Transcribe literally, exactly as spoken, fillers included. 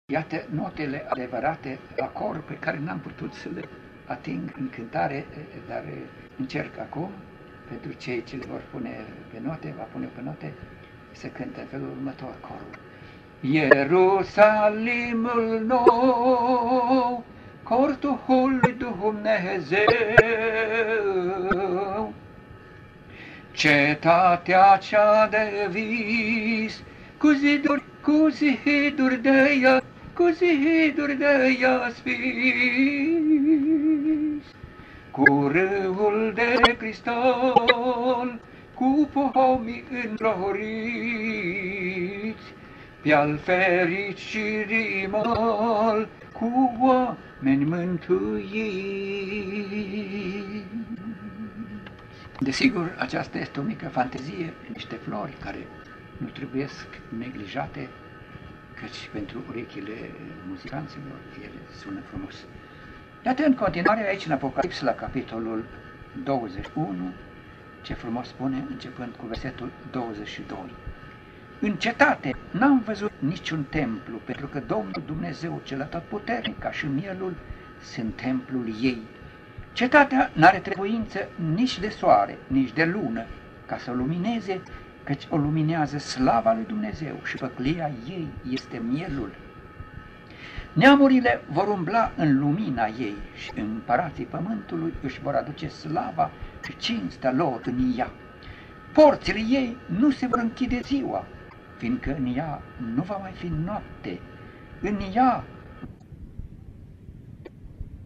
Iată notele adevărate la cor pe care n-am putut să le ating în cântare, dar încerc acum, pentru cei ce le vor pune pe note, va pune pe note, să cântă în felul următor corul. Ierusalimul nou, cortul lui Dumnezeu, cetatea cea de vis, cu ziduri, cu ziduri de ea, cu ziduri de ea spis, cu râul de cristal, cu pomii înfloriți, pe-al fericirii mal, cu oameni mântuiți. Desigur, aceasta este o mică fantezie, niște flori care nu trebuie neglijate, căci pentru urechile muzicanților ele sună frumos. Iată în continuare aici în Apocalips, la capitolul douăzeci și unu, ce frumos spune, începând cu versetul douăzeci și doi. În cetate n-am văzut niciun templu, pentru că Domnul Dumnezeu cel atotputernic, ca și mielul, sunt templul ei. Cetatea n-are trebuință nici de soare, nici de lună, ca să o lumineze, căci o luminează slava lui Dumnezeu și păclia ei este mielul. Neamurile vor umbla în lumina ei și împărații pământului își vor aduce slava și cinstea lor în ea. Porțile ei nu se vor închide ziua, fiindcă în ea nu va mai fi noapte. În ea